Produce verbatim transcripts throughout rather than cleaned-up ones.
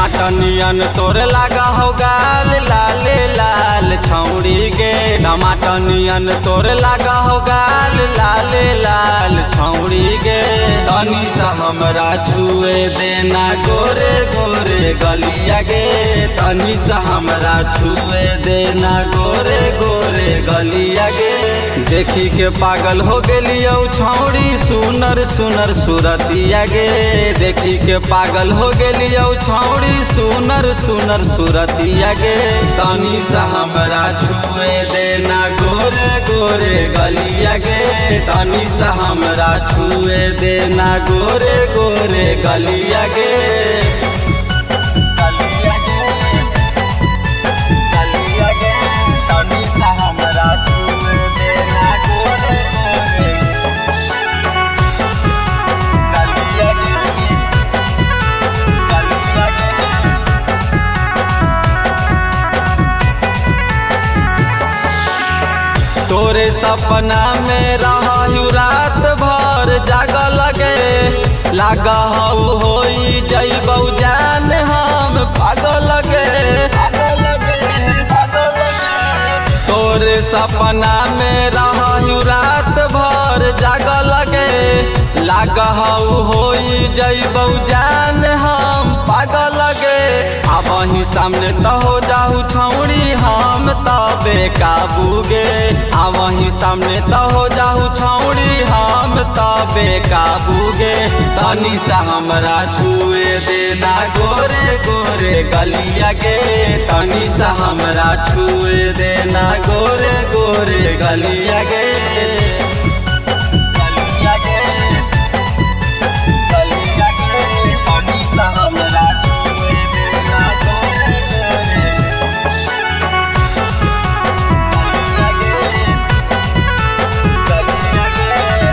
टमाटर नियन तोरे लागा हो गाल लाले लाल छौड़ी गे। टमाटर नियन तोरे लागा हो गाल लाले लाल छौड़ी गे। तनी सा हमरा छुए देना गोरे गोरे गलिया गे। तनी सा हमरा छुए देना गोरे गोरे गलिया गे। देखी के पागल हो गेलियौ छौड़ी सुनर सुनर सूरतिया गे। देखी के पागल हो गेलियौ छौड़ी सुनर सुनर सूरतिया गे। तनी सा हमरा छुए देना गोरे गोरे गलिया गे। तनी सा हमरा छुए देना गोरे गोरे गलिया गे। गलिया गे गलिया गे तनी सा हमरा छुए देना गोरे गोरे गलिया गे गलिया गे। तोरे सपना में रहू रात भर जागल लगे। लागा हऊ होई जइबौ जान हम पागल लगे। तोरे सपना में रहू रात भर जागल लगे। लागा हऊ होई जइबौ जान हम पागल लगे। अब वही सामने तो हो जाऊ छौड़ी हम तबे काबू गे। अब वही सामने तो हो जाऊ छौड़ी हम तबे काबू गे। तनी सा हमरा छुए देना गोरे गोरे गलिया गे। तनी सा हमरा छुए देना गोरे गोरे गलिया गे। गलिया गे गलिया गे तनी सा हमरा छुए देना गोरे गोरे गलिया गे गलिया गे।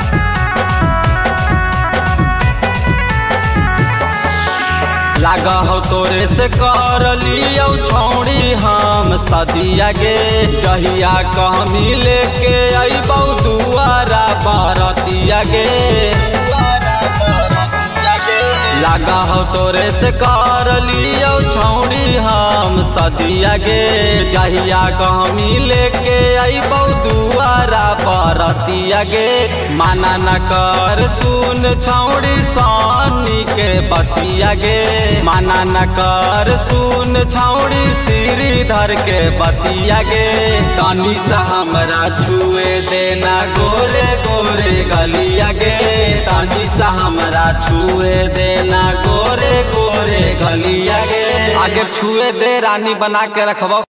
लागा हो तोरे से कर लियौ छौड़ी हम सदिया गे। जहिया कहमी लेके अइबौ दुआरा बरतिया गे। लागा हो तोरे से कर लियौ छौड़ी हम सदिया गे। जहिया कहमी लेके अइबौ दुआरा बरतिया गे। माना न कर सुन छौड़ी सानी के बतिया गे। माना न कर सुन छौड़ी श्रीधर के बतिया गे। तनी सा हमरा छुए देना गोरे गोरे गलिया गे। तनी सा हमरा छुए देना गोरे गोरे गलिया गे। आगे छुए दे रानी बना के रखबो।